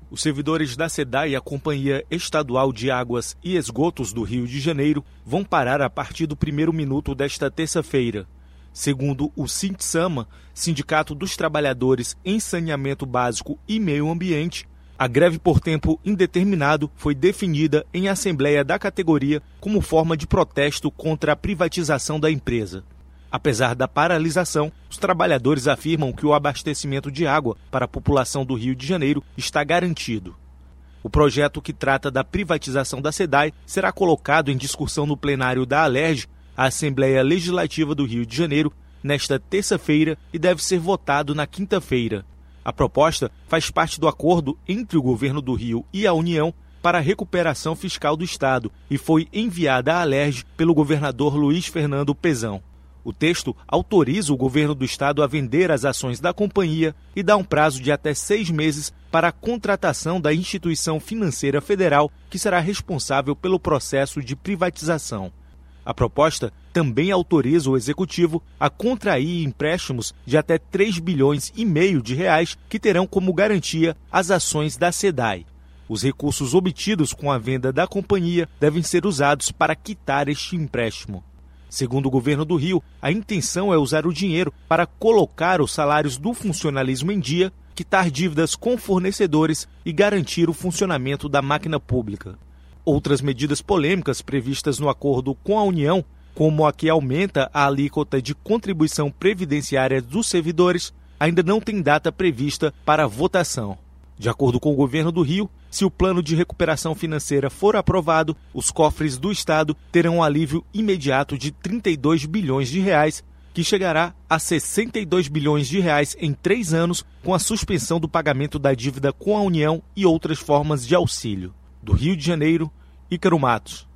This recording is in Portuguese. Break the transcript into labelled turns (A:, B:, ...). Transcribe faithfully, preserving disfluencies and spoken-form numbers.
A: Os servidores da SEDAI, a Companhia Estadual de Águas e Esgotos do Rio de Janeiro, vão parar a partir do primeiro minuto desta terça-feira. Segundo o SINTSAMA, Sindicato dos Trabalhadores em Saneamento Básico e Meio Ambiente, a greve por tempo indeterminado foi definida em assembleia da categoria como forma de protesto contra a privatização da empresa. Apesar da paralisação, os trabalhadores afirmam que o abastecimento de água para a população do Rio de Janeiro está garantido. O projeto que trata da privatização da SEDAI será colocado em discussão no plenário da ALERJ, a Assembleia Legislativa do Rio de Janeiro, nesta terça-feira e deve ser votado na quinta-feira. A proposta faz parte do acordo entre o governo do Rio e a União para a recuperação fiscal do Estado e foi enviada à ALERJ pelo governador Luiz Fernando Pezão. O texto autoriza o governo do estado a vender as ações da companhia e dá um prazo de até seis meses para a contratação da instituição financeira federal que será responsável pelo processo de privatização. A proposta também autoriza o executivo a contrair empréstimos de até três bilhões e meio de reais que terão como garantia as ações da SEDAI. Os recursos obtidos com a venda da companhia devem ser usados para quitar este empréstimo. Segundo o governo do Rio, a intenção é usar o dinheiro para colocar os salários do funcionalismo em dia, quitar dívidas com fornecedores e garantir o funcionamento da máquina pública. Outras medidas polêmicas previstas no acordo com a União, como a que aumenta a alíquota de contribuição previdenciária dos servidores, ainda não tem data prevista para votação. De acordo com o governo do Rio, se o plano de recuperação financeira for aprovado, os cofres do Estado terão um alívio imediato de trinta e dois bilhões de reais, que chegará a sessenta e dois bilhões de reais em três anos, com a suspensão do pagamento da dívida com a União e outras formas de auxílio. Do Rio de Janeiro, Ícaro Matos.